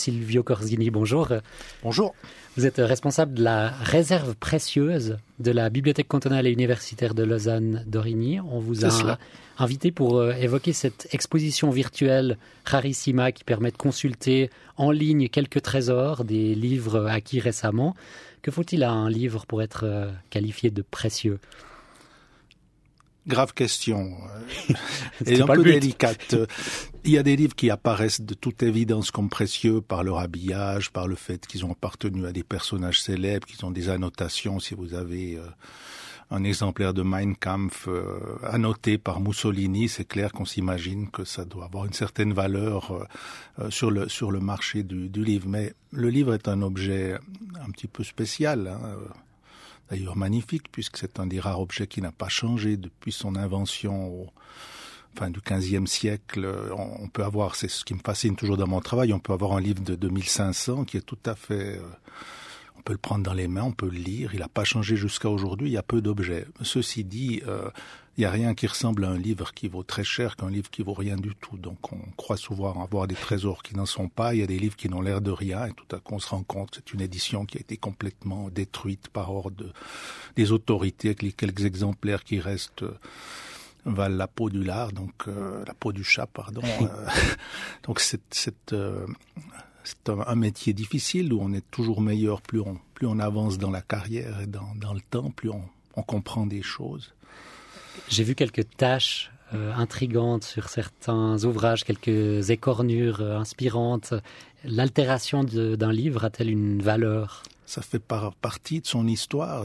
Silvio Corzini, bonjour. Bonjour. Vous êtes responsable de la réserve précieuse de la Bibliothèque cantonale et universitaire de Lausanne d'Origny. On vous a invité pour évoquer cette exposition virtuelle rarissima qui permet de consulter en ligne quelques trésors, des livres acquis récemment. Que faut-il à un livre pour être qualifié de précieux ? Grave question, et un peu délicate. Il y a des livres qui apparaissent de toute évidence comme précieux par leur habillage, par le fait qu'ils ont appartenu à des personnages célèbres, qu'ils ont des annotations. Si vous avez un exemplaire de Mein Kampf annoté par Mussolini, c'est clair qu'on s'imagine que ça doit avoir une certaine valeur sur le marché du livre. Mais le livre est un objet un petit peu spécial, hein. D'ailleurs magnifique, puisque c'est un des rares objets qui n'a pas changé depuis son invention fin du XVe siècle. On peut avoir, c'est ce qui me fascine toujours dans mon travail, on peut avoir un livre de 2500 qui est tout à fait... on peut le prendre dans les mains, on peut le lire, il n'a pas changé jusqu'à aujourd'hui, il y a peu d'objets. Ceci dit, il n'y a rien qui ressemble à un livre qui vaut très cher qu'un livre qui vaut rien du tout. Donc on croit souvent avoir des trésors qui n'en sont pas, il y a des livres qui n'ont l'air de rien et tout à coup on se rend compte que c'est une édition qui a été complètement détruite par ordre des autorités, que les quelques exemplaires qui restent valent la peau du lard, donc la peau du chat, pardon. Donc c'est un métier difficile où on est toujours meilleur, plus on avance dans la carrière et dans le temps, plus on comprend des choses. J'ai vu quelques tâches intrigantes sur certains ouvrages, quelques écornures inspirantes. L'altération d'un livre a-t-elle une valeur ? Ça fait partie de son histoire,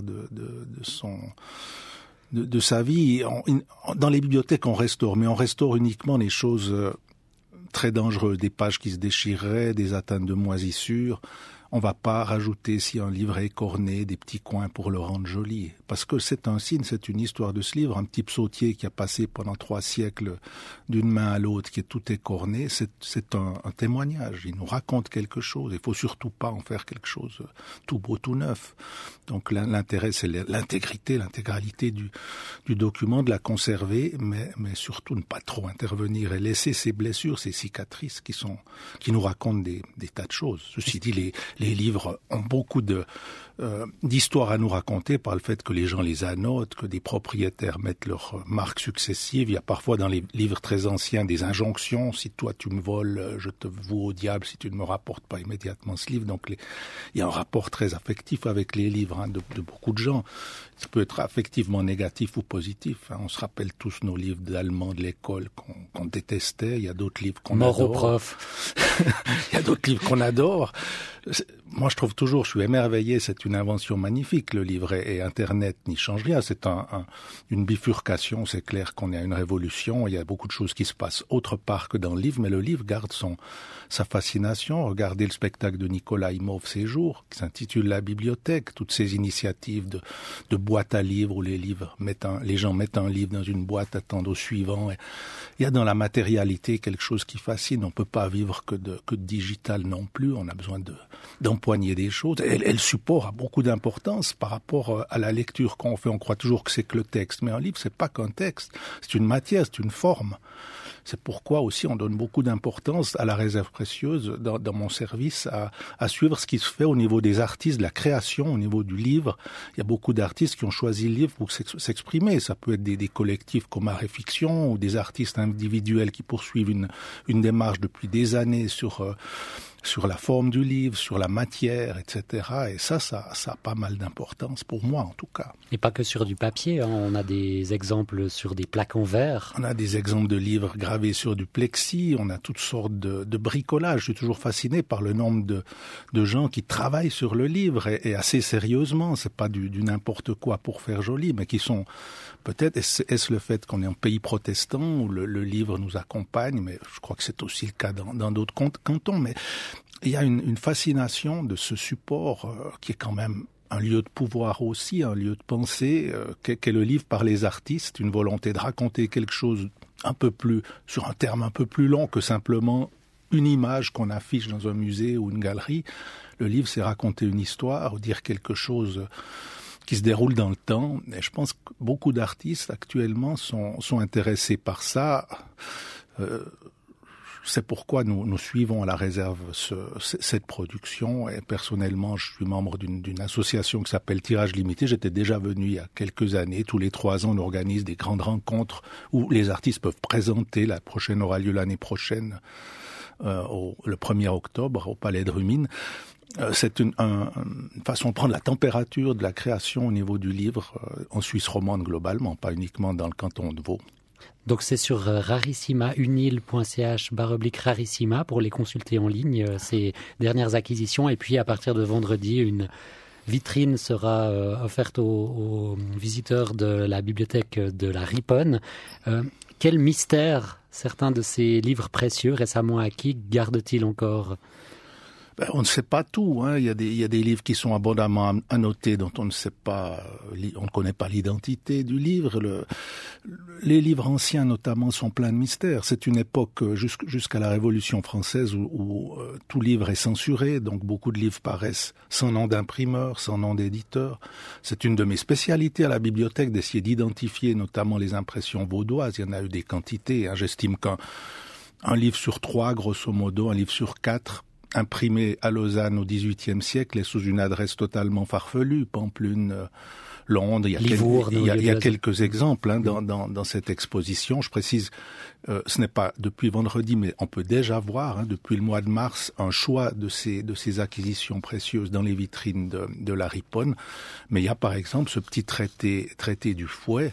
de sa vie. Dans les bibliothèques, on restaure, mais on restaure uniquement les choses très dangereuses, des pages qui se déchireraient, des atteintes de moisissures. On va pas rajouter, si un livre est écorné, des petits coins pour le rendre joli. Parce que c'est un signe, c'est une histoire de ce livre. Un petit psautier qui a passé pendant 3 siècles d'une main à l'autre, qui est tout écorné, c'est un témoignage. Il nous raconte quelque chose. Il faut surtout pas en faire quelque chose tout beau, tout neuf. Donc l'intérêt, c'est l'intégralité du document, de la conserver, mais surtout ne pas trop intervenir et laisser ces blessures, ces cicatrices qui nous racontent des tas de choses. Ceci dit, les livres ont beaucoup d'histoires à nous raconter par le fait que les gens les annotent, que des propriétaires mettent leurs marques successives. Il y a parfois dans les livres très anciens des injonctions. Si toi tu me voles, je te voue au diable si tu ne me rapportes pas immédiatement ce livre. Donc il y a un rapport très affectif avec les livres de beaucoup de gens. Ça peut être affectivement négatif ou positif. On se rappelle tous nos livres d'allemand de l'école qu'on détestait. Il y a d'autres livres qu'on adore. Mort au prof. Il y a d'autres livres qu'on adore. Moi, je trouve toujours, je suis émerveillé, c'est une invention magnifique, le livre, et Internet n'y change rien. C'est une bifurcation, c'est clair qu'on est à une révolution, il y a beaucoup de choses qui se passent autre part que dans le livre, mais le livre garde sa fascination. Regardez le spectacle de Nicolas Imhoff ces jours, qui s'intitule La Bibliothèque, toutes ces initiatives de boîtes à livres où les gens mettent un livre dans une boîte, attendent au suivant. Et il y a dans la matérialité quelque chose qui fascine. On peut pas vivre que de digital non plus. On a besoin d'empoigner des choses. Et le support a beaucoup d'importance par rapport à la lecture qu'on fait. On croit toujours que c'est que le texte. Mais un livre, c'est pas qu'un texte. C'est une matière, c'est une forme. C'est pourquoi aussi on donne beaucoup d'importance à la réserve précieuse dans mon service, à suivre ce qui se fait au niveau des artistes, de la création, au niveau du livre. Il y a beaucoup d'artistes qui ont choisi le livre pour s'exprimer. Ça peut être des collectifs comme Art et Fiction ou des artistes individuels qui poursuivent une démarche depuis des années sur la forme du livre, sur la matière, etc. Et ça a pas mal d'importance pour moi, en tout cas. Et pas que sur du papier, hein. On a des exemples sur des plaques en verre. On a des exemples de livres gravés sur du plexi. On a toutes sortes de bricolages. Je suis toujours fasciné par le nombre de gens qui travaillent sur le livre et assez sérieusement. C'est pas du n'importe quoi pour faire joli, mais qui sont peut-être, est-ce le fait qu'on est un pays protestant où le livre nous accompagne, mais je crois que c'est aussi le cas dans d'autres cantons, mais il y a une fascination de ce support qui est quand même un lieu de pouvoir aussi, un lieu de pensée, qu'est le livre par les artistes, une volonté de raconter quelque chose un peu plus, sur un terme un peu plus long que simplement une image qu'on affiche dans un musée ou une galerie. Le livre, c'est raconter une histoire ou dire quelque chose qui se déroule dans le temps. Et je pense que beaucoup d'artistes actuellement sont intéressés par ça. c'est pourquoi nous suivons à la réserve cette production. Et personnellement, je suis membre d'une association qui s'appelle Tirage Limité. J'étais déjà venu il y a quelques années. Tous les 3 ans, on organise des grandes rencontres où les artistes peuvent présenter. La prochaine aura lieu l'année prochaine, le 1er octobre, au Palais de Rumines. C'est une façon de prendre la température de la création au niveau du livre en Suisse romande globalement, pas uniquement dans le canton de Vaud. Donc c'est sur rarissima.unil.ch/rarissima pour les consulter en ligne, ces dernières acquisitions. Et puis à partir de vendredi, une vitrine sera offerte aux visiteurs de la bibliothèque de la Riponne. Quel mystère certains de ces livres précieux récemment acquis gardent-ils encore ? On ne sait pas tout, hein. Il y a des livres qui sont abondamment annotés dont on ne sait pas, on ne connaît pas l'identité du livre. Les livres anciens notamment sont pleins de mystères. C'est une époque jusqu'à la Révolution française où tout livre est censuré, donc beaucoup de livres paraissent sans nom d'imprimeur, sans nom d'éditeur. C'est une de mes spécialités à la bibliothèque d'essayer d'identifier notamment les impressions vaudoises. Il y en a eu des quantités, hein. J'estime qu'un livre sur 3, grosso modo, un livre sur 4, imprimé à Lausanne au XVIIIe siècle et sous une adresse totalement farfelue, Pampelune, Londres. Il y a quelques exemples hein, dans cette exposition. Je précise, ce n'est pas depuis vendredi, mais on peut déjà voir, hein, depuis le mois de mars, un choix de ces acquisitions précieuses dans les vitrines de la Riponne. Mais il y a par exemple ce petit traité du Fouet,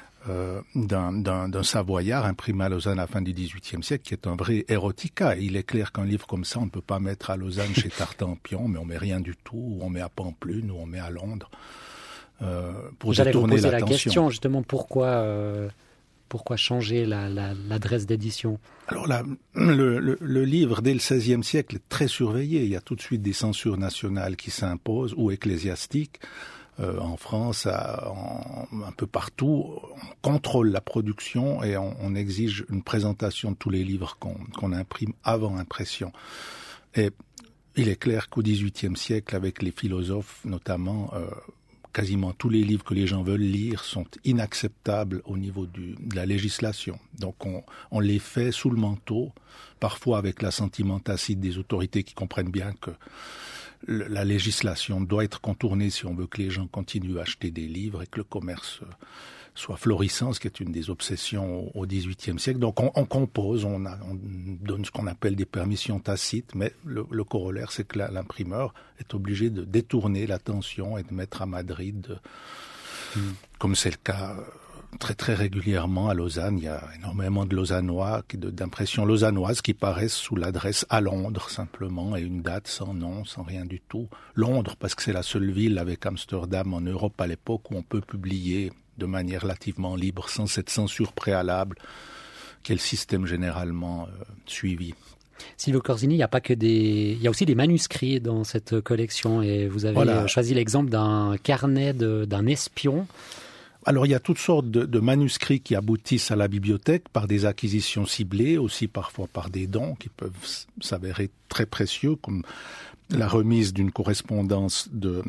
d'un Savoyard imprimé à Lausanne à la fin du XVIIIe siècle, qui est un vrai érotica. Et il est clair qu'un livre comme ça, on ne peut pas mettre à Lausanne chez Tartampion, mais on met rien du tout, ou on met à Pampelune, ou on met à Londres, pour détourner l'attention. J'allais vous poser la question, justement, pourquoi changer l'adresse d'édition ? Alors là, le livre, dès le XVIe siècle, est très surveillé. Il y a tout de suite des censures nationales qui s'imposent, ou ecclésiastiques. En France, un peu partout, on contrôle la production et on exige une présentation de tous les livres qu'on imprime avant impression. Et il est clair qu'au XVIIIe siècle, avec les philosophes notamment, quasiment tous les livres que les gens veulent lire sont inacceptables au niveau de la législation. Donc on les fait sous le manteau, parfois avec l'assentiment tacite des autorités qui comprennent bien que la législation doit être contournée si on veut que les gens continuent à acheter des livres et que le commerce soit florissant, ce qui est une des obsessions au XVIIIe siècle. Donc on compose, on donne ce qu'on appelle des permissions tacites, mais le corollaire, c'est que l'imprimeur est obligé de détourner l'attention et de mettre à Madrid, comme c'est le cas très très régulièrement à Lausanne. Il y a énormément de Lausannois, d'impressions lausannoises qui paraissent sous l'adresse à Londres simplement, et une date sans nom, sans rien du tout. Londres, parce que c'est la seule ville avec Amsterdam en Europe à l'époque où on peut publier de manière relativement libre, sans cette censure préalable, qui est le système généralement suivi. Silvio Corzini, il y a aussi des manuscrits dans cette collection, et vous avez choisi l'exemple d'un carnet d'un espion. Alors il y a toutes sortes de manuscrits qui aboutissent à la bibliothèque par des acquisitions ciblées, aussi parfois par des dons qui peuvent s'avérer très précieux, comme la remise d'une correspondance de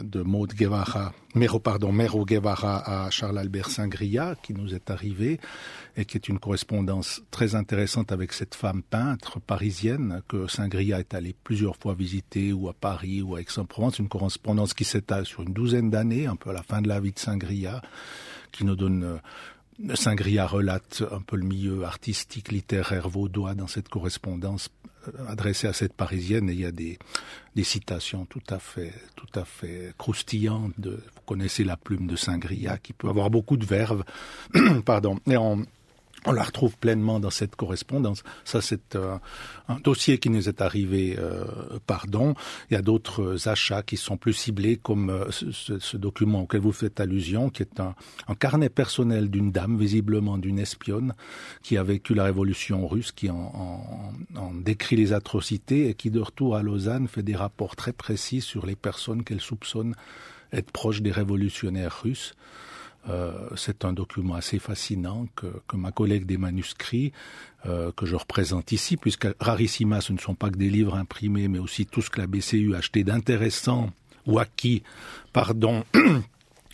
Mero Guevara à Charles-Albert Singria, qui nous est arrivée, et qui est une correspondance très intéressante avec cette femme peintre parisienne que Singria est allé plusieurs fois visiter, ou à Paris, ou à Aix-en-Provence, une correspondance qui s'étale sur une 12aine d'années, un peu à la fin de la vie de Singria, qui nous donne... Singria relate un peu le milieu artistique, littéraire vaudois dans cette correspondance adressée à cette Parisienne, et il y a des citations tout à fait croustillantes. Vous connaissez la plume de Singria qui peut avoir beaucoup de verve, pardon, et on la retrouve pleinement dans cette correspondance. Ça, c'est un dossier qui nous est arrivé par don. Il y a d'autres achats qui sont plus ciblés, comme ce document auquel vous faites allusion, qui est un carnet personnel d'une dame, visiblement d'une espionne, qui a vécu la révolution russe, qui en décrit les atrocités, et qui, de retour à Lausanne, fait des rapports très précis sur les personnes qu'elle soupçonne être proches des révolutionnaires russes. C'est un document assez fascinant que ma collègue des manuscrits, que je représente ici, puisque Rarissima, ce ne sont pas que des livres imprimés, mais aussi tout ce que la BCU a acheté d'intéressant ou acquis,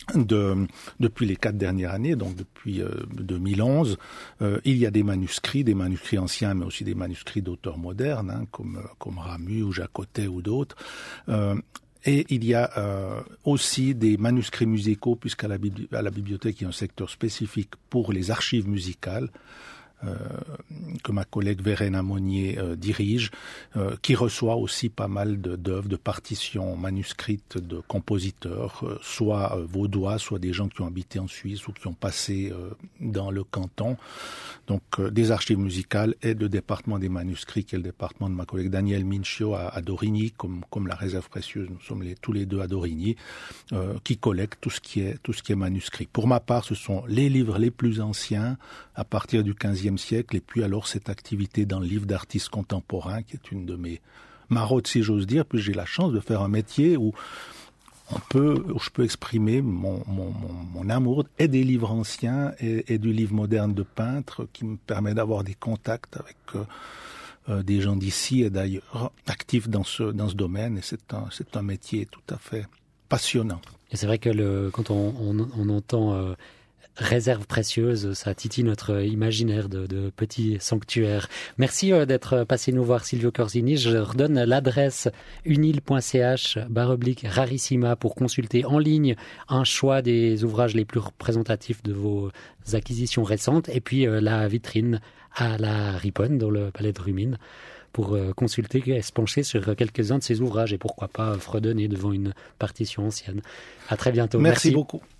depuis les 4 dernières années, donc depuis 2011, il y a des manuscrits anciens, mais aussi des manuscrits d'auteurs modernes, comme Ramu ou Jacotet ou d'autres. Et il y a aussi des manuscrits musicaux, puisqu'à la bibliothèque, il y a un secteur spécifique pour les archives musicales, que ma collègue Verena Monnier dirige, qui reçoit aussi pas mal d'œuvres, de partitions manuscrites de compositeurs, soit vaudois, soit des gens qui ont habité en Suisse ou qui ont passé dans le canton. Donc des archives musicales et le département des manuscrits, qui est le département de ma collègue Danielle Mincio à Dorigny, comme la réserve précieuse, nous sommes tous les deux à Dorigny, qui collecte tout ce qui est manuscrit. Pour ma part, ce sont les livres les plus anciens, à partir du XVe siècle, et puis alors cette activité dans le livre d'artistes contemporains, qui est une de mes maraudes, si j'ose dire, puis j'ai la chance de faire un métier où je peux exprimer mon amour et des livres anciens et du livre moderne de peintres, qui me permet d'avoir des contacts avec des gens d'ici et d'ailleurs actifs dans ce domaine, et c'est un métier tout à fait passionnant. Et c'est vrai que quand on entend réserve précieuse, ça titille notre imaginaire de petits sanctuaires. Merci d'être passé nous voir, Silvio Corzini. Je redonne l'adresse unil.ch/rarissima pour consulter en ligne un choix des ouvrages les plus représentatifs de vos acquisitions récentes, et puis la vitrine à la Riponne, dans le Palais de Rumine, pour consulter et se pencher sur quelques-uns de ces ouvrages, et pourquoi pas fredonner devant une partition ancienne. À très bientôt. Merci beaucoup.